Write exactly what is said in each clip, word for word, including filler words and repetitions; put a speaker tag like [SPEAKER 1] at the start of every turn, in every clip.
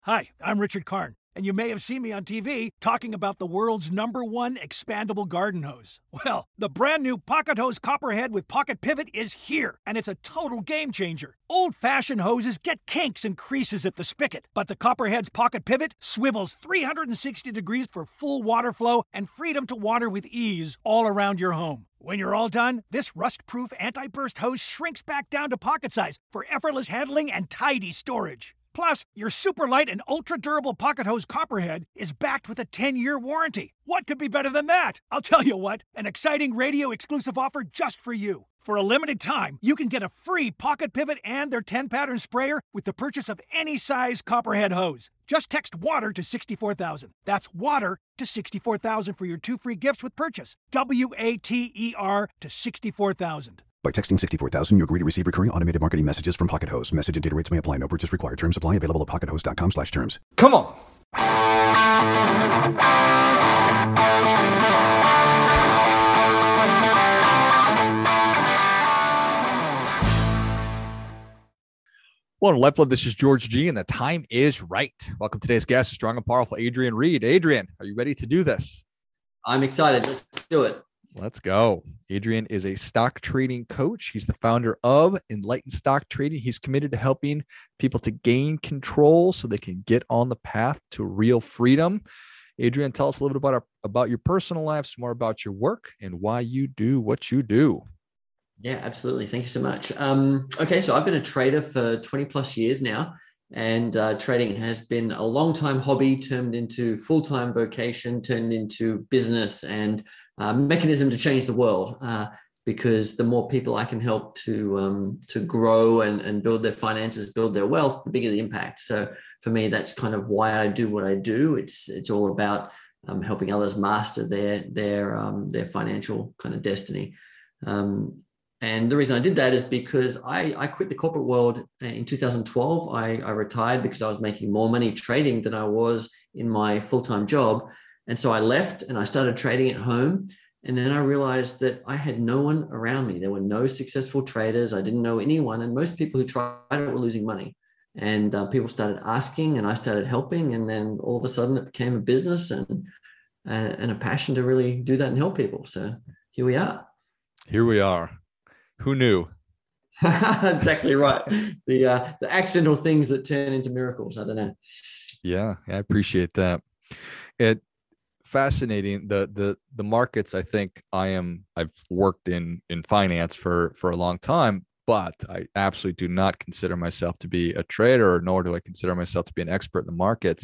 [SPEAKER 1] Hi, I'm Richard Karn, and you may have seen me on T V talking about the world's number one expandable garden hose. Well, the brand new Pocket Hose Copperhead with Pocket Pivot is here, and it's a total game changer. Old-fashioned hoses get kinks and creases at the spigot, but the Copperhead's Pocket Pivot swivels three hundred sixty degrees for full water flow and freedom to water with ease all around your home. When you're all done, this rust-proof anti-burst hose shrinks back down to pocket size for effortless handling and tidy storage. Plus, your super light and ultra-durable Pocket Hose Copperhead is backed with a ten-year warranty. What could be better than that? I'll tell you what, an exciting radio-exclusive offer just for you. For a limited time, you can get a free Pocket Pivot and their ten-pattern sprayer with the purchase of any size Copperhead hose. Just text WATER to sixty-four thousand. That's WATER to sixty-four thousand for your two free gifts with purchase. W A T E R to sixty-four thousand.
[SPEAKER 2] By texting sixty-four thousand, you agree to receive recurring automated marketing messages from Pocket Hose. Message and data rates may apply. No purchase required. Terms apply. Available at pockethose.com slash terms.
[SPEAKER 3] Come on. Well, Life Love, this is George G, and the time is right. Welcome to today's guest, strong and powerful Adrian Reed. Adrian, are you ready to do this?
[SPEAKER 4] I'm excited. Let's do it.
[SPEAKER 3] Let's go. Adrian is a stock trading coach. He's the founder of Enlightened Stock Trading. He's committed to helping people to gain control so they can get on the path to real freedom. Adrian, tell us a little bit about, our, about your personal life, some more about your work, and why you do what you do.
[SPEAKER 4] Yeah, absolutely. Thank you so much. Um, okay, so I've been a trader for twenty plus years now, and uh, trading has been a long time hobby turned into full-time vocation, turned into business and uh, mechanism to change the world. Uh, because the more people I can help to um, to grow and, and build their finances, build their wealth, the bigger the impact. So for me, that's kind of why I do what I do. It's it's all about um, helping others master their their um, their financial kind of destiny. Um, And the reason I did that is because I, I quit the corporate world in two thousand twelve. I, I retired because I was making more money trading than I was in my full-time job. And so I left and I started trading at home. And then I realized that I had no one around me. There were no successful traders. I didn't know anyone. And most people who tried it were losing money. And uh, people started asking and I started helping. And then all of a sudden it became a business and, uh, and a passion to really do that and help people. So here we are.
[SPEAKER 3] Here we are. Who knew?
[SPEAKER 4] Exactly right. The uh, the accidental things that turn into miracles. I don't know.
[SPEAKER 3] Yeah, I appreciate that. It fascinating. The the the markets. I think I am. I've worked in in finance for for a long time, but I absolutely do not consider myself to be a trader, nor do I consider myself to be an expert in the markets.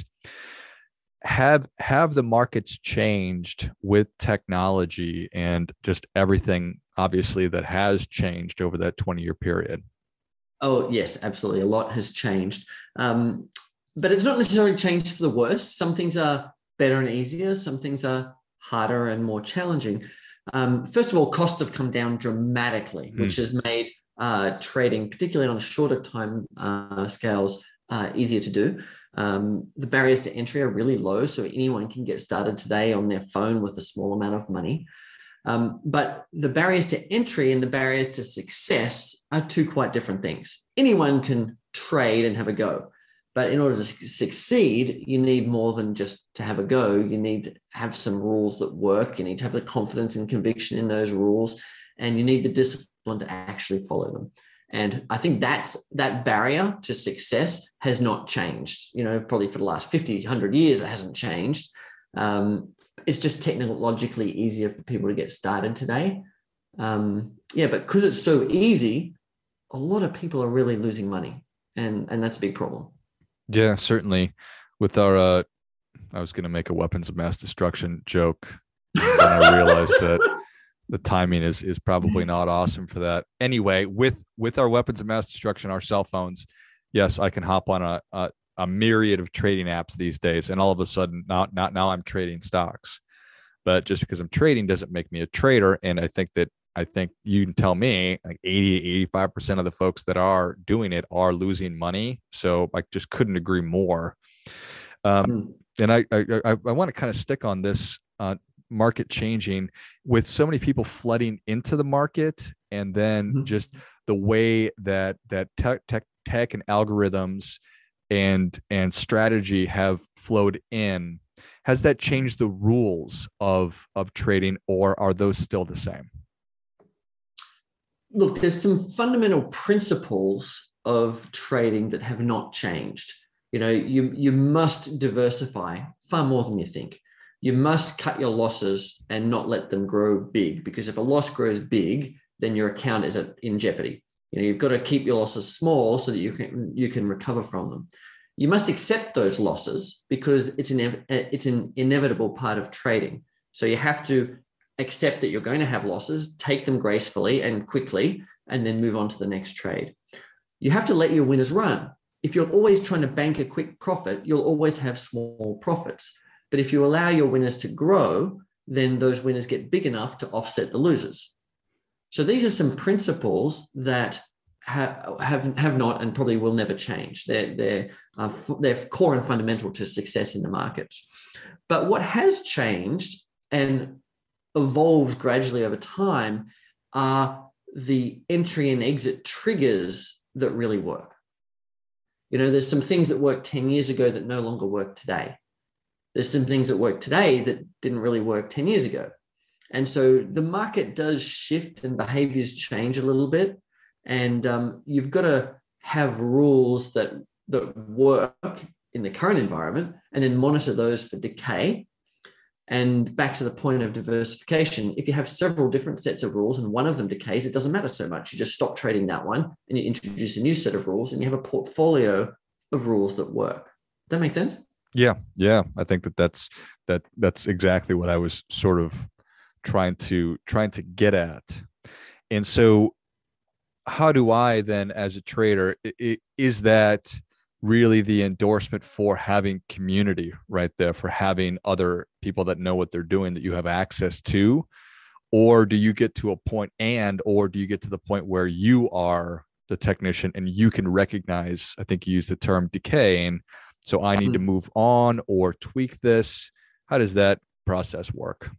[SPEAKER 3] Have have the markets changed with technology and just everything, obviously, that has changed over that twenty-year period?
[SPEAKER 4] Oh, yes, absolutely. A lot has changed. Um, but it's not necessarily changed for the worse. Some things are better and easier. Some things are harder and more challenging. Um, first of all, costs have come down dramatically, mm. which has made uh, trading, particularly on shorter time uh, scales, uh, easier to do. Um, the barriers to entry are really low, so anyone can get started today on their phone with a small amount of money. Um, but the barriers to entry and the barriers to success are two quite different things. Anyone can trade and have a go, but in order to succeed, you need more than just to have a go. You need to have some rules that work. You need to have the confidence and conviction in those rules, and you need the discipline to actually follow them. And I think that's that barrier to success has not changed. You know, probably for the last fifty, one hundred years, it hasn't changed. Um, it's just technologically easier for people to get started today. Um, yeah, but because it's so easy, a lot of people are really losing money. And, and that's a big problem.
[SPEAKER 3] Yeah, certainly. With our, uh, I was going to make a weapons of mass destruction joke. And I realized that the timing is is probably not awesome for that. Anyway, with with our weapons of mass destruction, our cell phones, yes, I can hop on a, a a myriad of trading apps these days, and all of a sudden, now not now I'm trading stocks. But just because I'm trading doesn't make me a trader. And I think that I think you can tell me like eighty, eighty-five percent of the folks that are doing it are losing money. So I just couldn't agree more. Um, mm. And I I I, I want to kind of stick on this. Uh, market changing with so many people flooding into the market, and then mm-hmm. just the way that that tech, tech tech and algorithms and and strategy have flowed in, has that changed the rules of of trading, or are those still the same?
[SPEAKER 4] Look, there's some fundamental principles of trading that have not changed. You know, you you must diversify far more than you think. You must cut your losses and not let them grow big, because if a loss grows big, then your account is in jeopardy. You know, you've got to keep your losses small so that you can you can recover from them. You must accept those losses because it's an it's an inevitable part of trading. So you have to accept that you're going to have losses, take them gracefully and quickly, and then move on to the next trade. You have to let your winners run. If you're always trying to bank a quick profit, you'll always have small profits. But if you allow your winners to grow, then those winners get big enough to offset the losers. So these are some principles that have have, have not and probably will never change. They're, they're, uh, they're core and fundamental to success in the markets. But what has changed and evolved gradually over time are the entry and exit triggers that really work. You know, there's some things that worked ten years ago that no longer work today. There's some things that work today that didn't really work ten years ago. And so the market does shift and behaviors change a little bit. And um, you've got to have rules that, that work in the current environment and then monitor those for decay. And back to the point of diversification, if you have several different sets of rules and one of them decays, it doesn't matter so much. You just stop trading that one and you introduce a new set of rules and you have a portfolio of rules that work. Does that make sense?
[SPEAKER 3] Yeah. Yeah. I think that that's, that that's exactly what I was sort of trying to, trying to get at. And so how do I then, as a trader, it, is that really the endorsement for having community right there, for having other people that know what they're doing that you have access to? Or do you get to a point and, or do you get to the point where you are the technician and you can recognize, I think you used the term decaying, so I need mm-hmm. to move on or tweak this? How does that process work?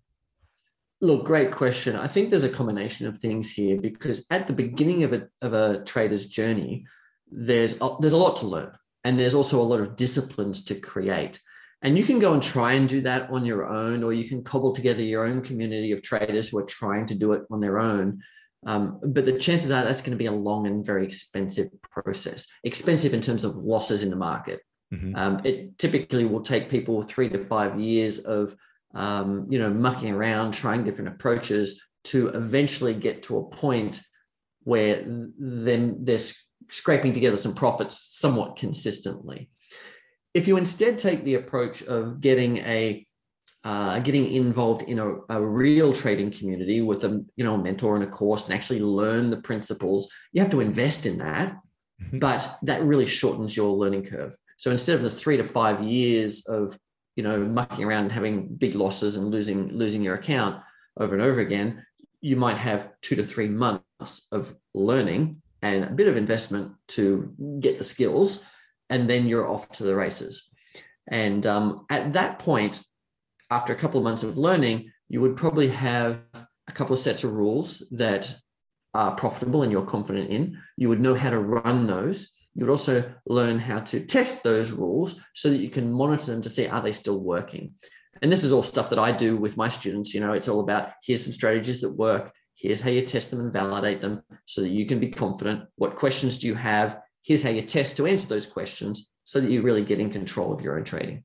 [SPEAKER 4] Look, great question. I think there's a combination of things here, because at the beginning of a, of a trader's journey, there's a, there's a lot to learn. And there's also a lot of disciplines to create. And you can go and try and do that on your own, or you can cobble together your own community of traders who are trying to do it on their own. Um, but the chances are that's going to be a long and very expensive process, expensive in terms of losses in the market. Mm-hmm. Um, it typically will take people three to five years of, um, you know, mucking around, trying different approaches to eventually get to a point where then they're scraping together some profits somewhat consistently. If you instead take the approach of getting a uh, getting involved in a, a real trading community with a you know a mentor and a course and actually learn the principles, you have to invest in that, mm-hmm. but that really shortens your learning curve. So instead of the three to five years of you know mucking around and having big losses and losing losing your account over and over again, you might have two to three months of learning and a bit of investment to get the skills, and then you're off to the races. And um, at that point, after a couple of months of learning, you would probably have a couple of sets of rules that are profitable and you're confident in. You would know how to run those. You would also learn how to test those rules so that you can monitor them to see, are they still working? And this is all stuff that I do with my students. You know, it's all about, here's some strategies that work. Here's how you test them and validate them so that you can be confident. What questions do you have? Here's how you test to answer those questions so that you really get in control of your own trading.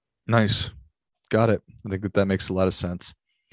[SPEAKER 3] Nice. Got it. I think that that makes a lot of sense.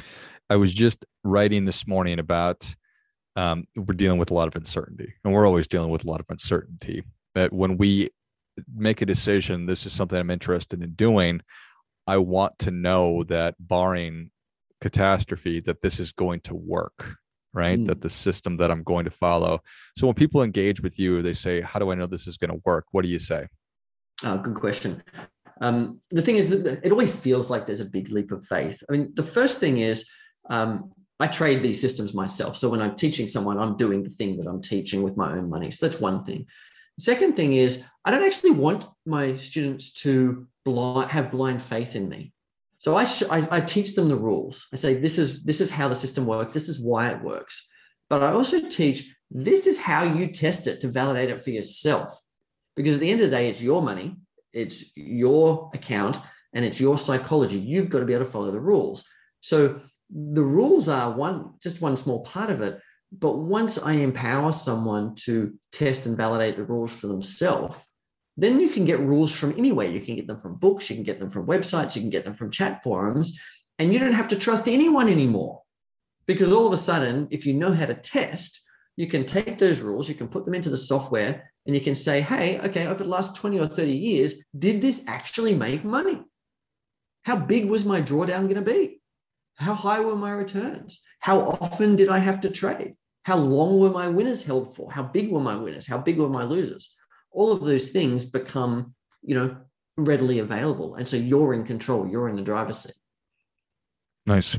[SPEAKER 3] I was just writing this morning about, um, we're dealing with a lot of uncertainty, and we're always dealing with a lot of uncertainty. That when we make a decision, this is something I'm interested in doing, I want to know that barring catastrophe, that this is going to work, right? Mm. That the system that I'm going to follow. So when people engage with you, they say, how do I know this is going to work? What do you say?
[SPEAKER 4] Oh, good question. Um, the thing is that it always feels like there's a big leap of faith. I mean, the first thing is um, I trade these systems myself. So when I'm teaching someone, I'm doing the thing that I'm teaching with my own money. So that's one thing. The second thing is I don't actually want my students to blind, have blind faith in me. So I, sh- I, I teach them the rules. I say, this is, this is how the system works. This is why it works. But I also teach, this is how you test it to validate it for yourself. because at the end of the day, it's your money, it's your account, and it's your psychology. You've got to be able to follow the rules. So the rules are one, just one small part of it. But once I empower someone to test and validate the rules for themselves, then you can get rules from anywhere. You can get them from books, you can get them from websites, you can get them from chat forums, and you don't have to trust anyone anymore. Because all of a sudden, if you know how to test, you can take those rules, you can put them into the software, and you can say, hey, okay, over the last twenty or thirty years, did this actually make money? How big was my drawdown going to be? How high were my returns? How often did I have to trade? How long were my winners held for? How big were my winners? How big were my losers? All of those things become, you know, readily available. And so you're in control. You're in the driver's seat.
[SPEAKER 3] Nice.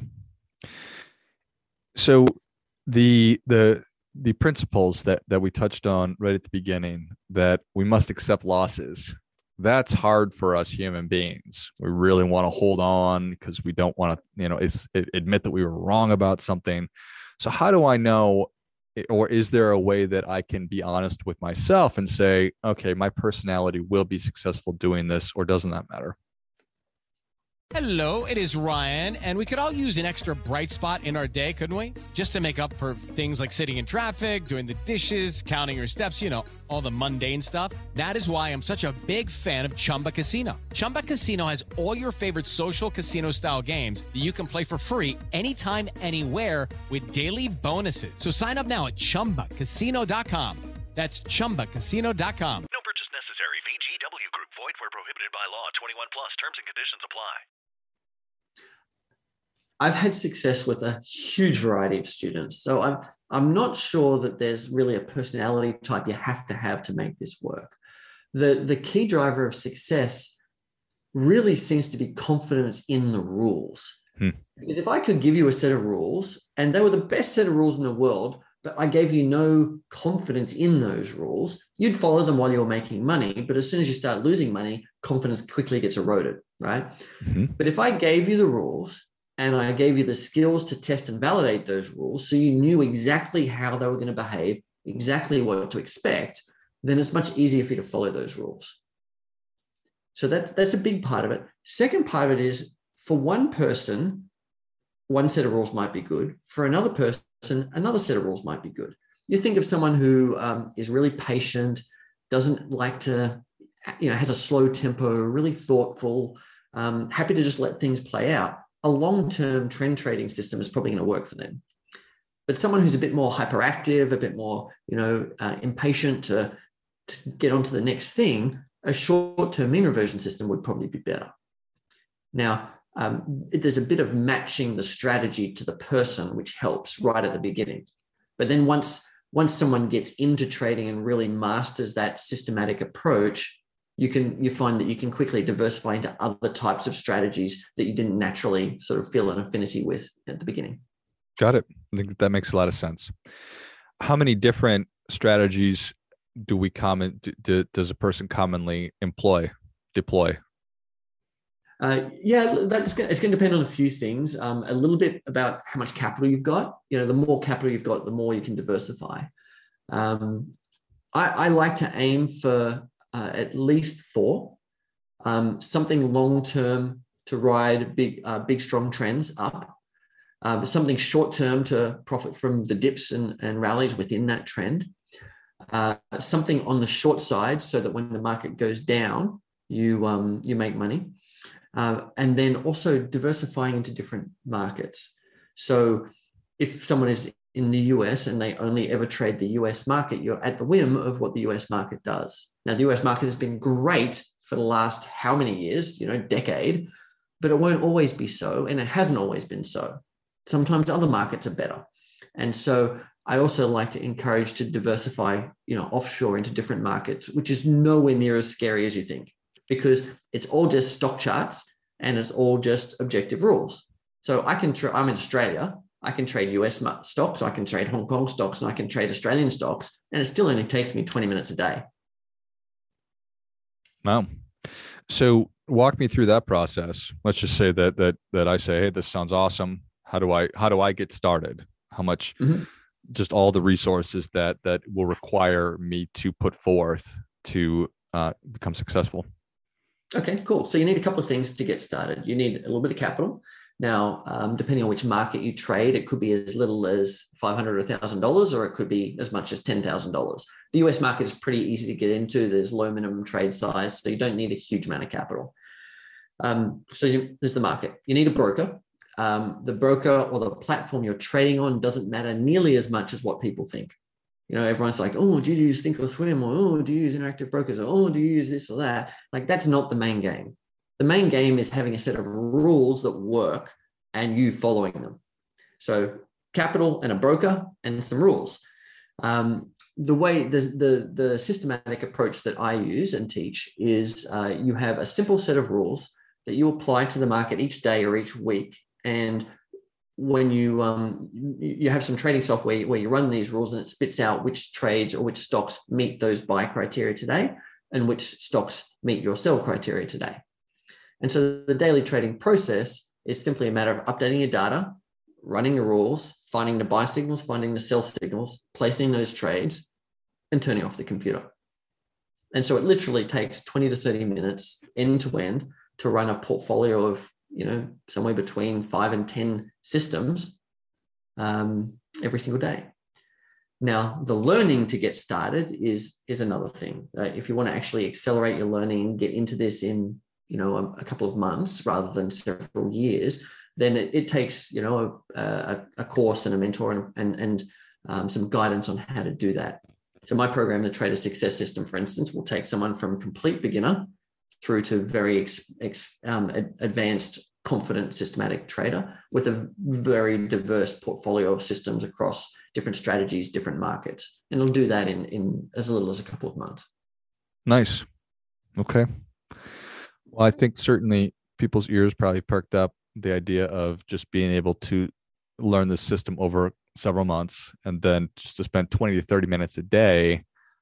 [SPEAKER 3] So the the the principles that that we touched on right at the beginning, that we must accept losses, that's hard for us human beings. We really want to hold on because we don't want to, you know, it's, it, admit that we were wrong about something. So how do I know, or is there a way that I can be honest with myself and say, okay, my personality will be successful doing this, or doesn't that matter?
[SPEAKER 5] Hello, it is Ryan, and we could all use an extra bright spot in our day, couldn't we? Just to make up for things like sitting in traffic, doing the dishes, counting your steps, you know, all the mundane stuff. That is why I'm such a big fan of Chumba Casino. Chumba Casino has all your favorite social casino-style games that you can play for free anytime, anywhere with daily bonuses. So sign up now at chumba casino dot com. That's chumba casino dot com.
[SPEAKER 6] No purchase necessary. V G W Group. Void where prohibited by law. twenty-one plus. Terms and conditions apply.
[SPEAKER 4] I've had success with a huge variety of students. So I'm, I'm not sure that there's really a personality type you have to have to make this work. The, the key driver of success really seems to be confidence in the rules. Hmm. Because if I could give you a set of rules and they were the best set of rules in the world, but I gave you no confidence in those rules, you'd follow them while you were making money. But as soon as you start losing money, confidence quickly gets eroded, right? Mm-hmm. But if I gave you the rules, and I gave you the skills to test and validate those rules, so you knew exactly how they were going to behave, exactly what to expect, then it's much easier for you to follow those rules. So that's, that's a big part of it. Second part of it is, for one person, one set of rules might be good. For another person, another set of rules might be good. You think of someone who um, is really patient, doesn't like to, you know, has a slow tempo, really thoughtful, um, happy to just let things play out. A long-term trend trading system is probably going to work for them. But someone who's a bit more hyperactive, a bit more, you know, uh, impatient to, to get onto the next thing, a short-term mean reversion system would probably be better. Now, um, there's a bit of matching the strategy to the person, which helps right at the beginning. But then once, once someone gets into trading and really masters that systematic approach, you can you find that you can quickly diversify into other types of strategies that you didn't naturally sort of feel an affinity with at the beginning.
[SPEAKER 3] Got it. I think that, that makes a lot of sense. How many different strategies do we common do, do, does a person commonly employ, deploy?
[SPEAKER 4] Uh, yeah, that's gonna, it's going to depend on a few things. Um, a little bit about how much capital you've got. You know, the more capital you've got, the more you can diversify. Um, I, I like to aim for Uh, at least four, um, something long-term to ride big, uh, big, strong trends up, um, something short-term to profit from the dips and, and rallies within that trend, uh, something on the short side so that when the market goes down, you, um, you make money, uh, and then also diversifying into different markets. So if someone is in the U S and they only ever trade the U S market, you're at the whim of what the U S market does. Now, the U S market has been great for the last how many years, you know, decade, but it won't always be so. And it hasn't always been so. Sometimes other markets are better. And so I also like to encourage to diversify, you know, offshore into different markets, which is nowhere near as scary as you think, because it's all just stock charts and it's all just objective rules. So I can, tra- I'm in Australia. I can trade U S stocks, I can trade Hong Kong stocks, and I can trade Australian stocks, and it still only takes me twenty minutes a day.
[SPEAKER 3] Wow. So walk me through that process. Let's just say that that that I say, hey, this sounds awesome. How do I how do I get started? How much mm-hmm. just all the resources that that will require me to put forth to uh, become successful?
[SPEAKER 4] Okay, cool. So you need a couple of things to get started. You need a little bit of capital. Now, um, depending on which market you trade, it could be as little as five hundred dollars or one thousand dollars, or it could be as much as ten thousand dollars. The U S market is pretty easy to get into. There's low minimum trade size, so you don't need a huge amount of capital. Um, so you, there's the market. You need a broker. Um, the broker or the platform you're trading on doesn't matter nearly as much as what people think. You know, everyone's like, oh, do you use Thinkorswim? Or, oh, do you use Interactive Brokers? Or, oh, do you use this or that? Like, that's not the main game. The main game is having a set of rules that work and you following them. So capital and a broker and some rules. Um, the way, the, the, the systematic approach that I use and teach is uh, you have a simple set of rules that you apply to the market each day or each week. And when you um, you have some trading software where you run these rules and it spits out which trades or which stocks meet those buy criteria today and which stocks meet your sell criteria today. And so the daily trading process is simply a matter of updating your data, running the rules, finding the buy signals, finding the sell signals, placing those trades, and turning off the computer. And so it literally takes twenty to thirty minutes end to end to run a portfolio of, you know, somewhere between five and ten systems um, every single day. Now, the learning to get started is, is another thing. Uh, if you want to actually accelerate your learning, get into this in, you know, a, a couple of months rather than several years, then it, it takes, you know, a, a, a course and a mentor and, and, and um, some guidance on how to do that. So my program, the Trader Success System, for instance, will take someone from complete beginner through to very ex, ex, um, advanced, confident, systematic trader with a very diverse portfolio of systems across different strategies, different markets. And it'll do that in, in as little as a couple of months.
[SPEAKER 3] Nice. Okay. Well, I think certainly people's ears probably perked up the idea of just being able to learn the system over several months and then just to spend twenty to thirty minutes a day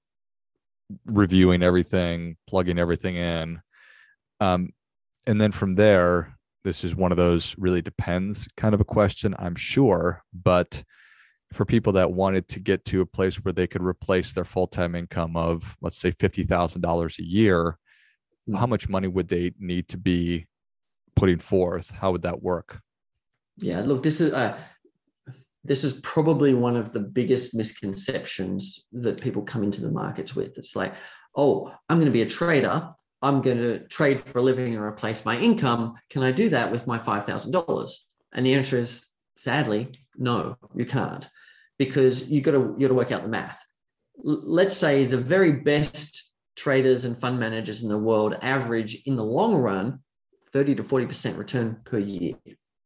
[SPEAKER 3] reviewing everything, plugging everything in. Um, and then from there, this is one of those really depends kind of a question, I'm sure. But for people that wanted to get to a place where they could replace their full-time income of, let's say, fifty thousand dollars a year, mm-hmm. how much money would they need to be putting forth? How would that work?
[SPEAKER 4] Yeah, look, this is uh, this is probably one of the biggest misconceptions that people come into the markets with. It's like, oh, I'm going to be a trader. I'm going to trade for a living and replace my income. Can I do that with my five thousand dollars? And the answer is, sadly, no, you can't, because you got to you got to work out the math. L- let's say the very best traders and fund managers in the world average in the long run thirty to forty percent return per year.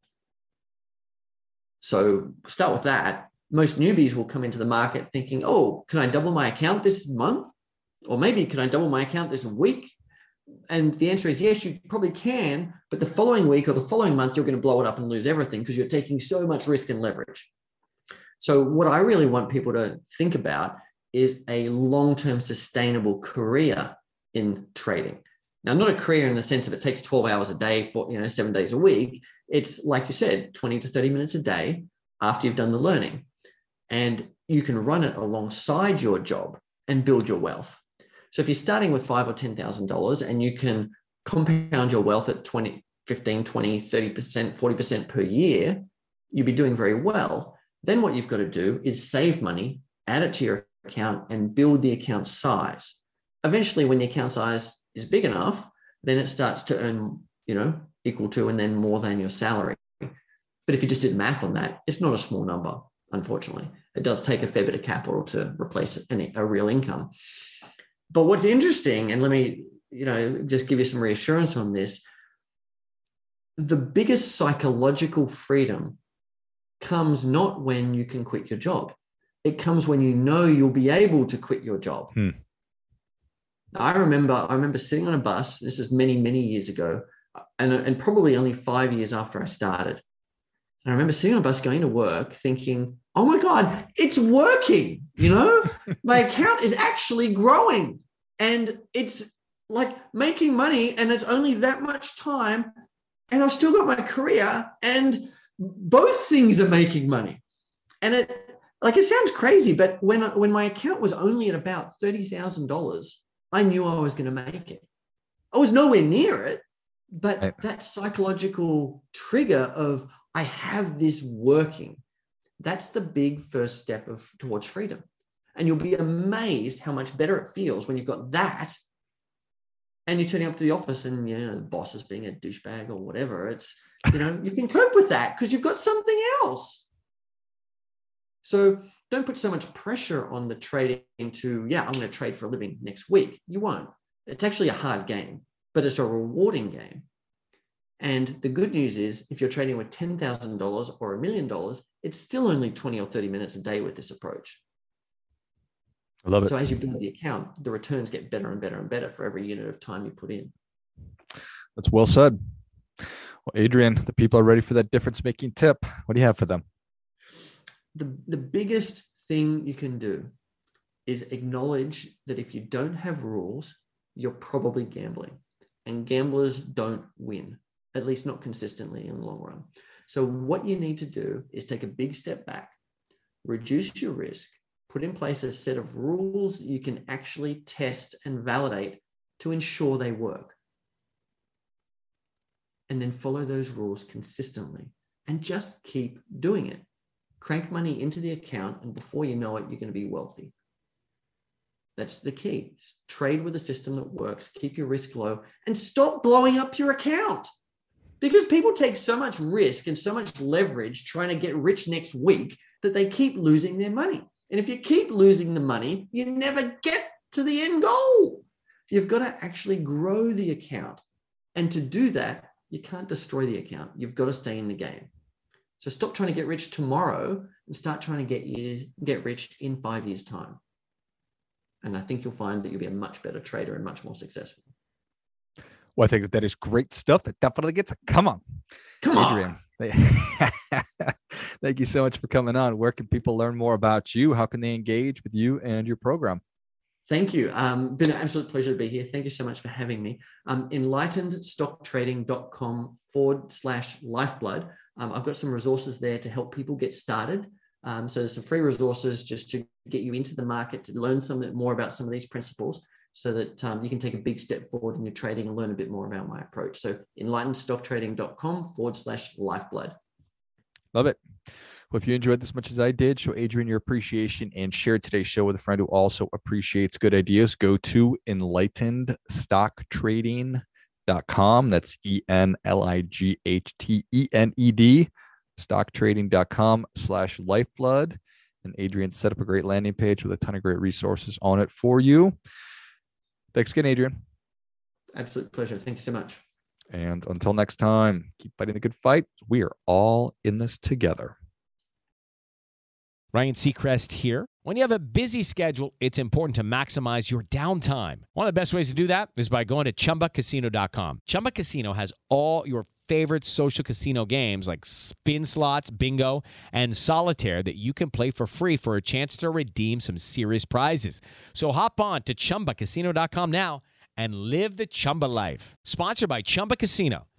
[SPEAKER 4] So start with that. Most newbies will come into the market thinking, oh, can I double my account this month? Or maybe can I double my account this week? And the answer is yes, you probably can, but the following week or the following month, you're going to blow it up and lose everything because you're taking so much risk and leverage. So what I really want people to think about is a long-term sustainable career in trading. Now, not a career in the sense of it takes twelve hours a day for, you know, seven days a week. It's like you said, twenty to thirty minutes a day after you've done the learning. And you can run it alongside your job and build your wealth. So if you're starting with five or ten thousand dollars and you can compound your wealth at twenty, fifteen, twenty, thirty percent, forty percent per year, you'll be doing very well. Then what you've got to do is save money, add it to your account, and build the account size. Eventually, when the account size is big enough, then it starts to earn, you know, equal to and then more than your salary. But if you just did math on that, it's not a small number, unfortunately. It does take a fair bit of capital to replace any, a real income. But what's interesting, and let me, you know, just give you some reassurance on this, the biggest psychological freedom comes not when you can quit your job. It comes when you know you'll be able to quit your job. Hmm. I remember, I remember sitting on a bus, this is many, many years ago, and, and probably only five years after I started. And I remember sitting on a bus going to work thinking, oh my God, it's working, you know, my account is actually growing and it's like making money and it's only that much time and I've still got my career and both things are making money. And it, like, it sounds crazy, but when, when my account was only at about thirty thousand dollars, I knew I was going to make it. I was nowhere near it, but
[SPEAKER 3] right.
[SPEAKER 4] that psychological trigger of I have this working, that's the big first step of towards freedom. And you'll be amazed how much better it feels when you've got that and you're turning up to the office and, you know, the boss is being a douchebag or whatever. It's, you know, you can cope with that because you've got something else. So don't put so much pressure on the trading to, yeah, I'm going to trade for a living next week. You won't. It's actually a hard game, but it's a rewarding game. And the good news is if you're trading with ten thousand dollars or a million dollars, it's still only twenty or thirty minutes a day with this approach.
[SPEAKER 3] I love it.
[SPEAKER 4] So as you build the account, the returns get better and better and better for every unit of time you put in.
[SPEAKER 3] That's well said. Well, Adrian, the people are ready for that difference-making tip. What do you have for them?
[SPEAKER 4] The, the biggest thing you can do is acknowledge that if you don't have rules, you're probably gambling. And gamblers don't win, at least not consistently in the long run. So what you need to do is take a big step back, reduce your risk, put in place a set of rules you can actually test and validate to ensure they work. And then follow those rules consistently and just keep doing it. Crank money into the account, and before you know it, you're going to be wealthy. That's the key. Trade with a system that works, keep your risk low, and stop blowing up your account. Because people take so much risk and so much leverage trying to get rich next week that they keep losing their money. And if you keep losing the money, you never get to the end goal. You've got to actually grow the account. And to do that, you can't destroy the account. You've got to stay in the game. So stop trying to get rich tomorrow and start trying to get years, get rich in five years' time. And I think you'll find that you'll be a much better trader and much more successful.
[SPEAKER 3] Well, I think that that is great stuff. That definitely gets a come on.
[SPEAKER 4] Come
[SPEAKER 3] Adrian, on. Thank you so much for coming on. Where can people learn more about you? How can they engage with you and your program?
[SPEAKER 4] Thank you. Um, been an absolute pleasure to be here. Thank you so much for having me. Um, enlightenedstocktrading.com forward slash lifeblood. Um, I've got some resources there to help people get started. Um, so there's some free resources just to get you into the market, to learn some more about some of these principles so that um, you can take a big step forward in your trading and learn a bit more about my approach. So enlightenedstocktrading.com forward slash lifeblood.
[SPEAKER 3] Love it. Well, if you enjoyed this as much as I did, show Adrian your appreciation and share today's show with a friend who also appreciates good ideas. Go to enlightened stock trading dot com. That's E N L I G H T E N E D, stocktrading.com slash lifeblood. And Adrian set up a great landing page with a ton of great resources on it for you. Thanks again, Adrian.
[SPEAKER 4] Absolute pleasure. Thank you so much.
[SPEAKER 3] And until next time, keep fighting the good fight. We are all in this together.
[SPEAKER 5] Ryan Seacrest here. When you have a busy schedule, it's important to maximize your downtime. One of the best ways to do that is by going to chumba casino dot com. Chumba Casino has all your favorite social casino games like spin slots, bingo, and solitaire that you can play for free for a chance to redeem some serious prizes. So hop on to chumba casino dot com now and live the Chumba life. Sponsored by Chumba Casino.